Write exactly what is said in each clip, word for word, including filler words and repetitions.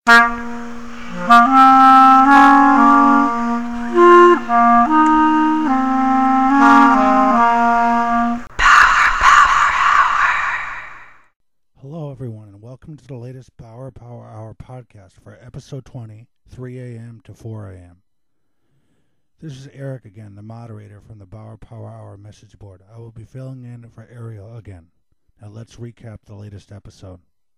Hello, everyone, and welcome to the latest Power Power Hour podcast for episode twenty, three a.m. to four a.m. This is Eric again, the moderator from the Power Power Hour message board. I will be filling in for Ariel again. Now let's recap the latest episode.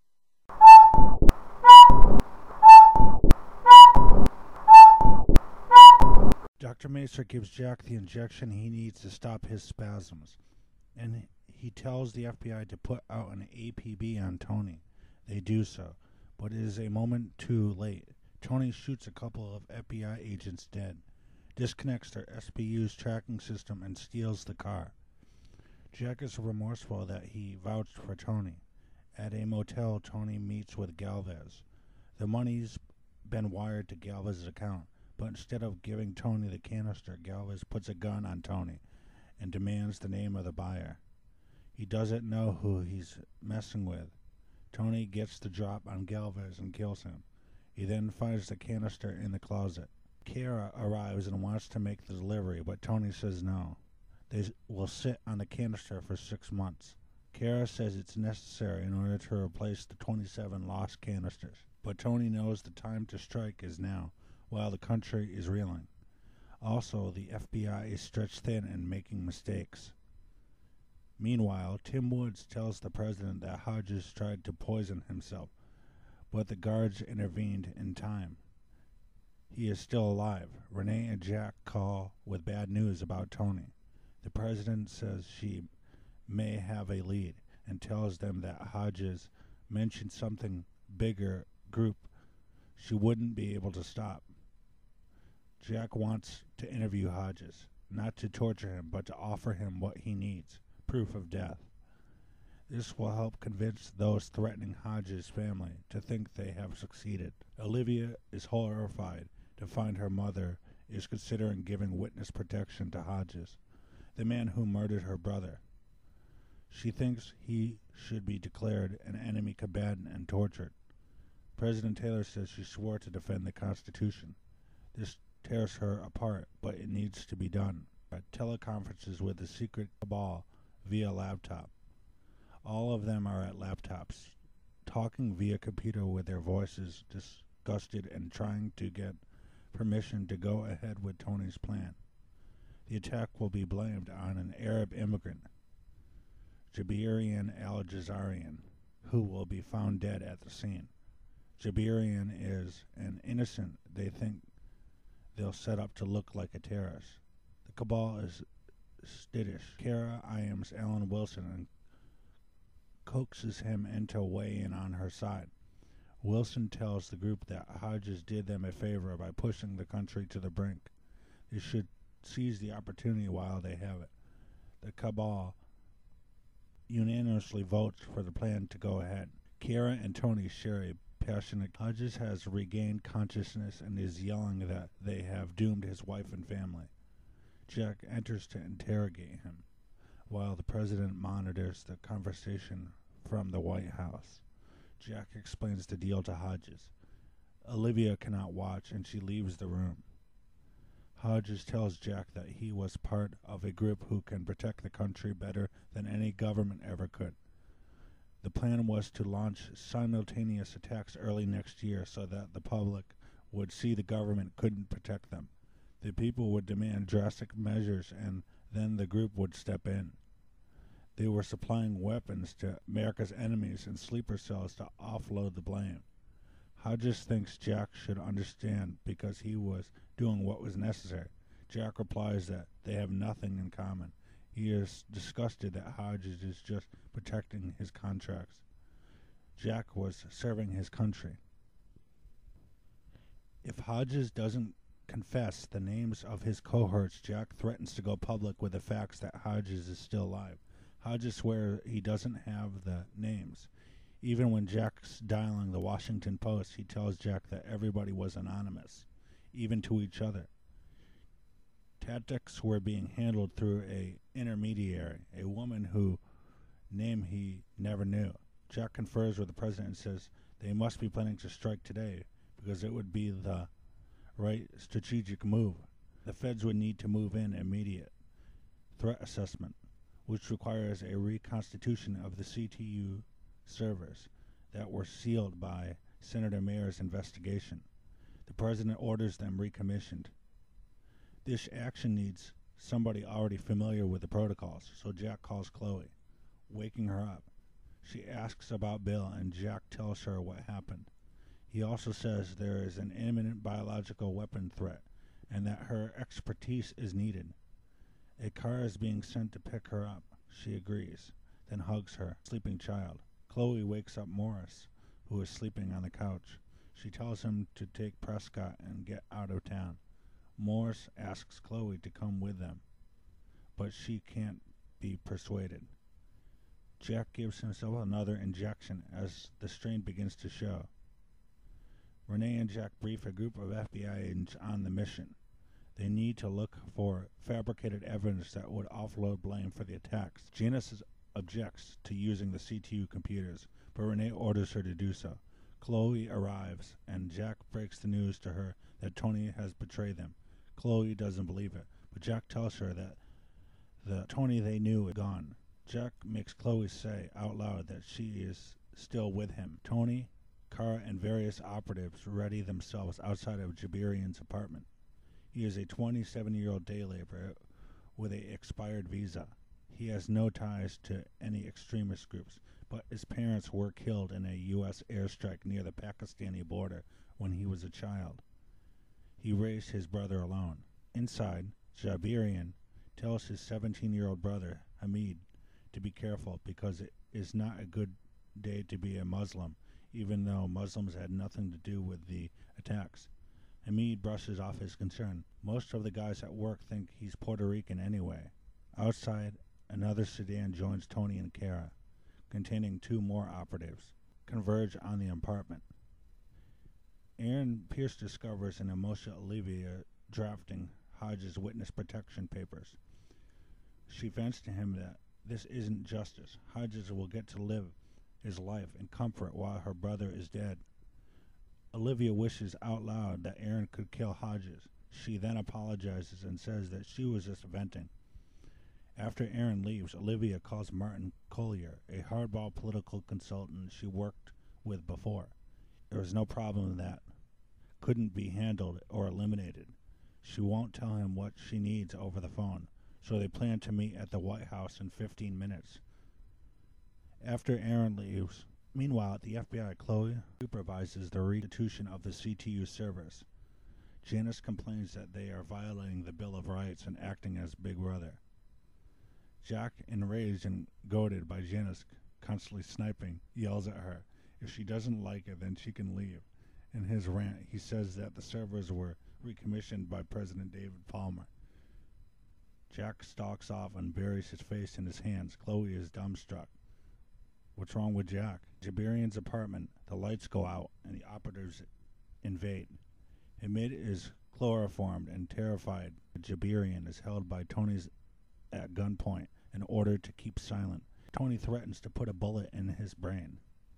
Doctor Macer gives Jack the injection he needs to stop his spasms, and he tells the F B I to put out an A P B on Tony. They do so, but it is a moment too late. Tony shoots a couple of F B I agents dead, disconnects their S B U's tracking system, and steals the car. Jack is remorseful that he vouched for Tony. At a motel, Tony meets with Galvez. The money's been wired to Galvez's account, but instead of giving Tony the canister, Galvez puts a gun on Tony and demands the name of the buyer. He doesn't know who he's messing with. Tony gets the drop on Galvez and kills him. He then finds the canister in the closet. Kara arrives and wants to make the delivery, but Tony says no. They will sit on the canister for six months. Kara says it's necessary in order to replace the twenty-seven lost canisters, but Tony knows the time to strike is now, while the country is reeling. Also, the F B I is stretched thin and making mistakes. Meanwhile, Tim Woods tells the president that Hodges tried to poison himself, but the guards intervened in time. He is still alive. Renee and Jack call with bad news about Tony. The president says she may have a lead and tells them that Hodges mentioned something bigger group she wouldn't be able to stop. Jack wants to interview Hodges, not to torture him, but to offer him what he needs. Proof of death. This will help convince those threatening Hodges' family to think they have succeeded. Olivia is horrified to find her mother is considering giving witness protection to Hodges, the man who murdered her brother. She thinks he should be declared an enemy combatant and tortured. President Taylor says she swore to defend the Constitution. This tears her apart, but it needs to be done. Teleconferences with the secret cabal via laptop. All of them are at laptops, talking via computer with their voices disgusted and trying to get permission to go ahead with Tony's plan. The attack will be blamed on an Arab immigrant, Jabarian al-Jazarian, who will be found dead at the scene. Jabarian is an innocent they think they'll set up to look like a terrorist. The cabal is skittish. Kara iams Alan Wilson and coaxes him into weighing in on her side. Wilson tells the group that Hodges did them a favor by pushing the country to the brink. They should seize the opportunity while they have it. The cabal unanimously votes for the plan to go ahead. Kara and Tony share a passionate. Hodges has regained consciousness and is yelling that they have doomed his wife and family. Jack enters to interrogate him, while the president monitors the conversation from the White House. Jack explains the deal to Hodges. Olivia cannot watch, and she leaves the room. Hodges tells Jack that he was part of a group who can protect the country better than any government ever could. The plan was to launch simultaneous attacks early next year so that the public would see the government couldn't protect them. The people would demand drastic measures, and then the group would step in. They were supplying weapons to America's enemies and sleeper cells to offload the blame. Hodges thinks Jack should understand because he was doing what was necessary. Jack replies that they have nothing in common. He is disgusted that Hodges is just protecting his contracts. Jack was serving his country. If Hodges doesn't confess the names of his cohorts, Jack threatens to go public with the facts that Hodges is still alive. Hodges swears he doesn't have the names. Even when Jack's dialing the Washington Post, he tells Jack that everybody was anonymous, even to each other. Tactics were being handled through a intermediary, a woman who name he never knew. Jack confers with the president and says they must be planning to strike today because it would be the right strategic move. The feds would need to move in immediate threat assessment, which requires a reconstitution of the C T U servers that were sealed by Senator Mayer's investigation. The president orders them recommissioned. This action needs somebody already familiar with the protocols, so Jack calls Chloe, waking her up. She asks about Bill, and Jack tells her what happened. He also says there is an imminent biological weapon threat and that her expertise is needed. A car is being sent to pick her up. She agrees, then hugs her sleeping child. Chloe wakes up Morris, who is sleeping on the couch. She tells him to take Prescott and get out of town. Morris asks Chloe to come with them, but she can't be persuaded. Jack gives himself another injection as the strain begins to show. Renee and Jack brief a group of F B I agents on the mission. They need to look for fabricated evidence that would offload blame for the attacks. Janice objects to using the C T U computers, but Renee orders her to do so. Chloe arrives, and Jack breaks the news to her that Tony has betrayed them. Chloe doesn't believe it, but Jack tells her that the Tony they knew is gone. Jack makes Chloe say out loud that she is still with him. Tony, Kara, and various operatives ready themselves outside of Jabarian's apartment. He is a twenty-seven-year-old day laborer with an expired visa. He has no ties to any extremist groups, but his parents were killed in a U S airstrike near the Pakistani border when he was a child. He raised his brother alone. Inside, Jabarian tells his seventeen-year-old brother, Hamid, to be careful because it is not a good day to be a Muslim, even though Muslims had nothing to do with the attacks. Hamid brushes off his concern. Most of the guys at work think he's Puerto Rican anyway. Outside, another sedan joins Tony and Kara, containing two more operatives, converge on the apartment. Aaron Pierce discovers an emotional Olivia drafting Hodges' witness protection papers. She vents to him that this isn't justice. Hodges will get to live his life in comfort while her brother is dead. Olivia wishes out loud that Aaron could kill Hodges. She then apologizes and says that she was just venting. After Aaron leaves, Olivia calls Martin Collier, a hardball political consultant she worked with before. There was no problem that couldn't be handled or eliminated. She won't tell him what she needs over the phone, so they plan to meet at the White House in fifteen minutes. After Aaron leaves, meanwhile, at the F B I, Chloe supervises the restitution of the C T U servers. Janice complains that they are violating the Bill of Rights and acting as Big Brother. Jack, enraged and goaded by Janice constantly sniping, yells at her. If she doesn't like it, then she can leave. In his rant, he says that the servers were recommissioned by President David Palmer. Jack stalks off and buries his face in his hands. Chloe is dumbstruck. What's wrong with Jack? Jabarian's apartment, the lights go out, and the operatives invade. Hamid is chloroformed and terrified. Jabarian is held by Tony's at gunpoint and ordered to keep silent. Tony threatens to put a bullet in his brain.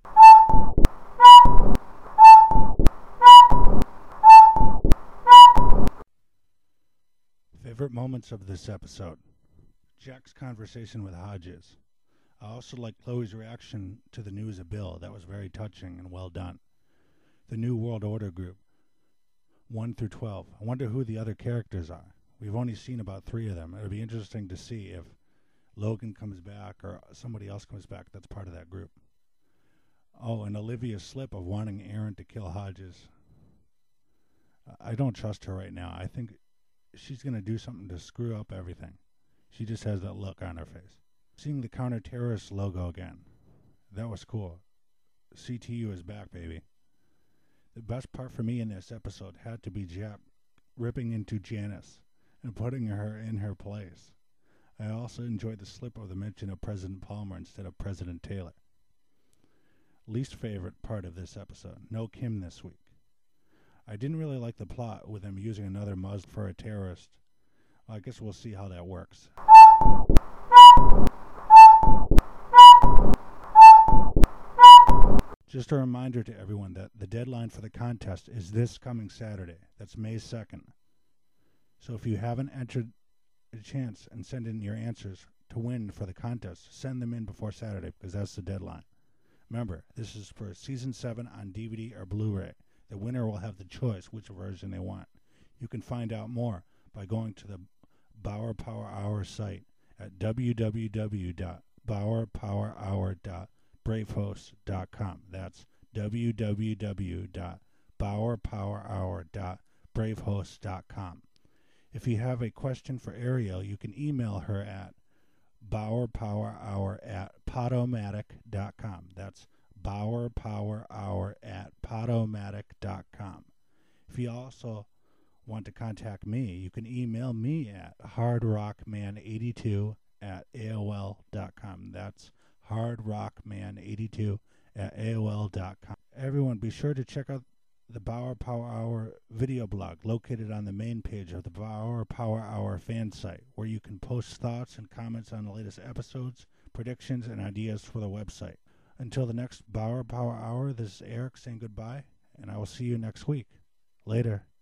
Favorite moments of this episode: Jack's conversation with Hodges. I also like Chloe's reaction to the news of Bill. That was very touching and well done. The New World Order group, one through twelve. I wonder who the other characters are. We've only seen about three of them. It would be interesting to see if Logan comes back or somebody else comes back that's part of that group. Oh, and Olivia's slip of wanting Aaron to kill Hodges. I don't trust her right now. I think she's going to do something to screw up everything. She just has that look on her face. Seeing the counter-terrorist logo again. That was cool. C T U is back, baby. The best part for me in this episode had to be Jack ripping into Janice and putting her in her place. I also enjoyed the slip of the mention of President Palmer instead of President Taylor. Least favorite part of this episode. No Kim this week. I didn't really like the plot with them using another Muslim for a terrorist. Well, I guess we'll see how that works. Just a reminder to everyone that the deadline for the contest is this coming Saturday. That's May second. So if you haven't entered a chance and send in your answers to win for the contest, send them in before Saturday because that's the deadline. Remember, this is for Season seven on D V D or Blu-ray. The winner will have the choice which version they want. You can find out more by going to the Bauer Power Hour site at w w w dot bauer power hour dot brave host dot com. That's w w w dot bauer power hour dot brave host dot com. If you have a question for Ariel, you can email her at bauerpowerhour at podomatic dot com. That's bauerpowerhour at podomatic dot com. If you also want to contact me, you can email me at hardrockman eighty-two at A O L dot com. That's hardrockman eighty-two at A O L dot com. Everyone, be sure to check out the Bauer Power Hour video blog located on the main page of the Bauer Power Hour fan site, where you can post thoughts and comments on the latest episodes, predictions, and ideas for the website. Until the next Bauer Power Hour, this is Eric saying goodbye, and I will see you next week. Later.